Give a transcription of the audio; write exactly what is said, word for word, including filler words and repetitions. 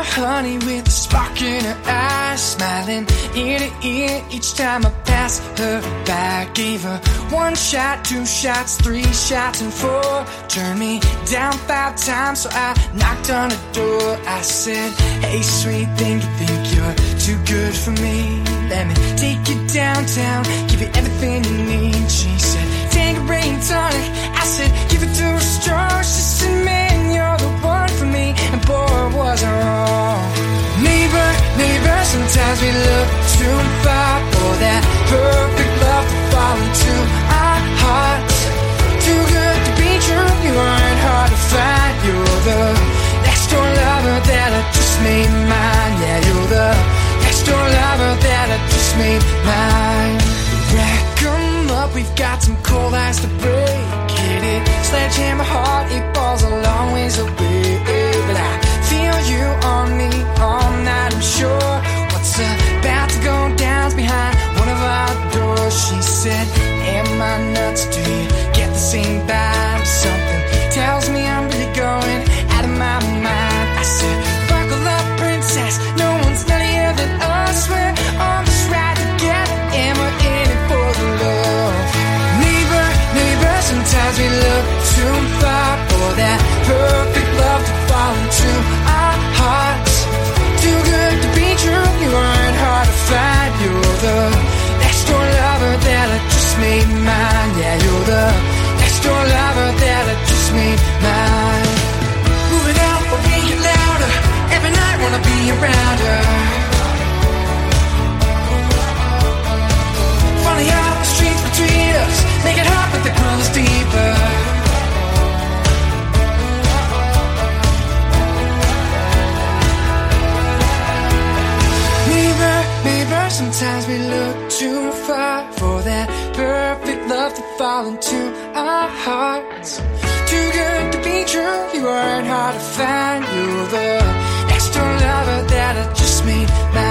honey with a spark in her eyes, smiling ear to ear each time I pass her by. Gave her one shot, two shots, three shots, and four. Turned me down five times, so I knocked on the door. I said, hey sweet thing, you think you're too good for me? Let me take you downtown, give you everything you need. She said, Tangerine tonic. I said, give it to her strong. She said, man, you're the one for me. And boy, was I wrong. Neighbor, neighbor, sometimes we look too far for that perfect love to fall into our hearts. Too good to be true, you aren't hard to find. You're the next door lover that I just made mine. Yeah, you're the next door lover that I just made mine. Rack 'em up, we've got some cold ice to break. Hit it, sledgehammer hard, it falls a long ways away. But I feel you on me all night, I'm sure. What's about to go down's behind one of our doors. She said, am I nuts? Do you get the same vibe? Something tells me I'm really going out of my mind. I said, buckle up, princess, no one's nuttier than us. We're on this ride together and we're in it for the love. Neighbor, neighbor, sometimes we look too far for that perfect love to fall into our hearts. Too good to be true, you aren't hard to find. You're the next door lover that I just made mine. Yeah, you're the next door lover that I just made mine. Moving out, but we get louder. Every night wanna be around her. Funny how the streets between us make it hard, but the groove is deeper. Neighbor, neighbor, sometimes we look too far for that perfect love to fall into our hearts. Too good to be true, you aren't hard to find. You're the next door lover that I just made mine.